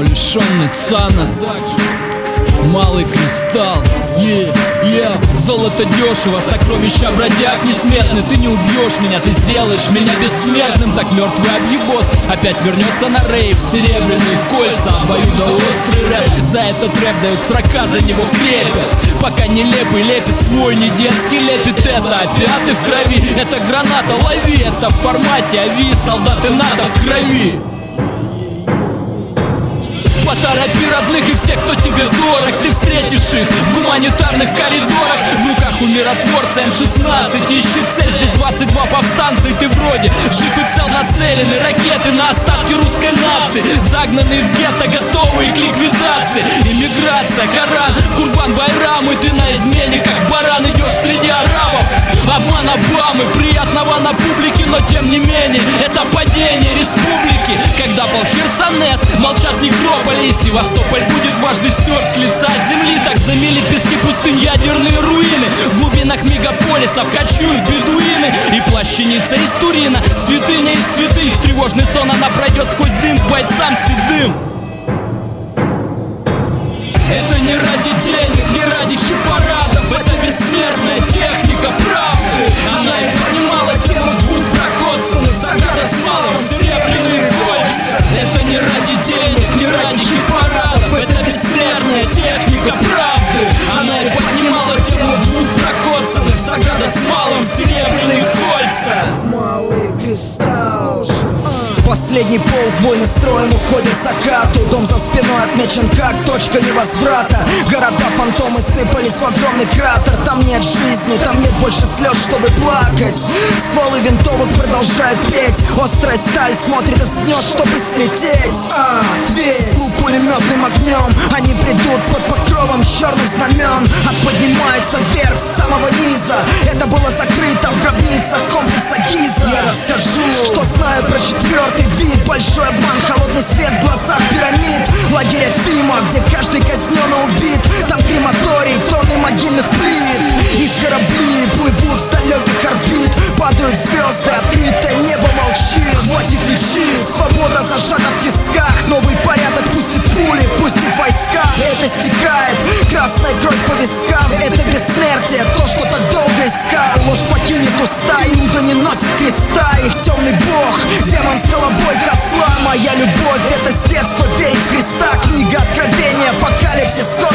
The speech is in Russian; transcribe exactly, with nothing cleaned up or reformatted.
но лишенный сана. Малый кристалл, yeah, yeah. Золото дешево, сокровища бродяг несметны. Ты не убьешь меня, ты сделаешь меня бессмертным. Так мертвый объебос опять вернется на рейв. Серебряные кольца, обоюдоострый рэп. За этот рэп дают срока, за него крепят. Пока нелепый лепит свой, не детский лепит это. Опяты в крови, это граната, лови. Это в формате ави, солдаты НАТО в крови. Поторопи родных и всех, кто тебе дорог. Ты встретишь их в гуманитарных коридорах. В руках у миротворца эм шестнадцать. Ищет цель, здесь двадцать два повстанца. И ты вроде жив и цел, нацелены ракеты на остатки русской нации. Загнанные в гетто, готовые к ликвидации. Иммиграция, Коран, Курбан Байрам. И ты на измене, как баран, идешь среди арабов. Обман Обамы, приятного на публике, но тем не менее это падение республики. Когда пал Херсонес, молчат некрополи. И Севастополь будет дважды стерт с лица земли. Так замели пески пустынь ядерные руины. В глубинах мегаполисов кочуют бедуины. И плащаница из Турина, святыня из святых. Тревожный сон она пройдет сквозь дым к бойцам седым. Это не ради денег, не ради хит-парадов. Это бессмертная техника правды. Она и понимала тему двух прокоцанных. Заграда с малым, серебряные кольца. Это не ради денег, не ради хит-парадов. Это бессмертная техника правды. Она и понимала тему двух прокоцанных. Заграда с малым, серебряные кольца. Малый кристалл. Последний полк воины строем уходит к закату. Дом за спиной отмечен как точка невозврата. Города-фантомы сыпались в огромный кратер. Там нет жизни, там нет больше слез, чтобы плакать. Стволы винтовок продолжают петь. Острая сталь смотрит из гнезд, чтобы слететь. А, ответь, с пулеметным огнем. Они придут под покровом черных знамен. Поднимаются вверх с самого низа. Это было закрыто в гробницах комплекса Гиза. Я расскажу, что знаю про четвертый вид. Большой обман, холодный свет в глазах пирамид. Лагерь Ефима, где каждый казнен и убит. Там крематорий, тонны могильных плит. Их корабли плывут с далеких орбит. Падают звезды, открытое небо молчит. Хватит лечить, свобода зажата в тисках. Новый порядок пустит пули, пустит войска. Это стекает, красная кровь по вискам. Это бессмертие, то, что так долго искал. Ложь покинет уста, Иуда не носит креста. Их темный бог, демон с головой козла. Моя любовь, это с детства верить в Христа. Книга Откровения, апокалипсис.